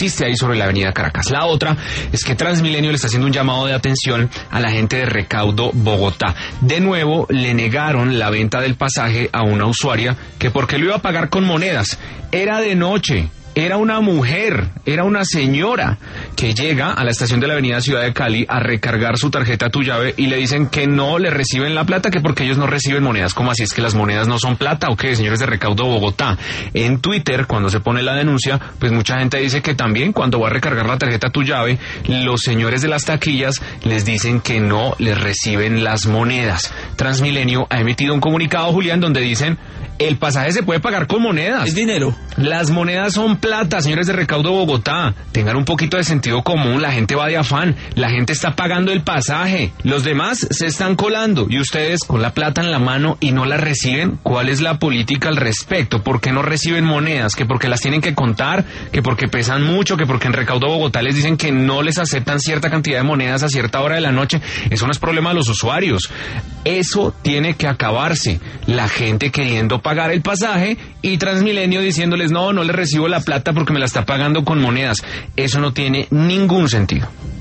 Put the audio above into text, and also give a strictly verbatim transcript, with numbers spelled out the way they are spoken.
existe ahí sobre la avenida Caracas. La otra es que Transmilenio le está haciendo un llamado de atención a la gente de Recaudo Bogotá. De nuevo le negaron la venta del pasaje a una usuaria que porque lo iba a pagar con monedas. Era de noche. Era una mujer, era una señora que llega a la estación de la avenida Ciudad de Cali a recargar su tarjeta Tu Llave y le dicen que no le reciben la plata, que porque ellos no reciben monedas. ¿Cómo así? ¿Es que las monedas no son plata o qué, señores de Recaudo Bogotá? En Twitter, cuando se pone la denuncia, pues mucha gente dice que también cuando va a recargar la tarjeta Tu Llave, los señores de las taquillas les dicen que no les reciben las monedas. Transmilenio ha emitido un comunicado, Julián, donde dicen el pasaje se puede pagar con monedas. Es dinero. Las monedas son plata, señores de Recaudo Bogotá. Tengan un poquito de sentido común, la gente va de afán, la gente está pagando el pasaje, los demás se están colando y ustedes con la plata en la mano y no la reciben. ¿Cuál es la política al respecto? ¿Por qué no reciben monedas? ¿Que porque las tienen que contar? ¿Que porque pesan mucho? ¿Que porque en Recaudo Bogotá les dicen que no les aceptan cierta cantidad de monedas a cierta hora de la noche? Eso no es problema de los usuarios. Eso tiene que acabarse. La gente queriendo pagar el pasaje y Transmilenio diciéndoles no, no les recibo la plata porque me la está pagando con monedas. Eso no tiene ningún sentido.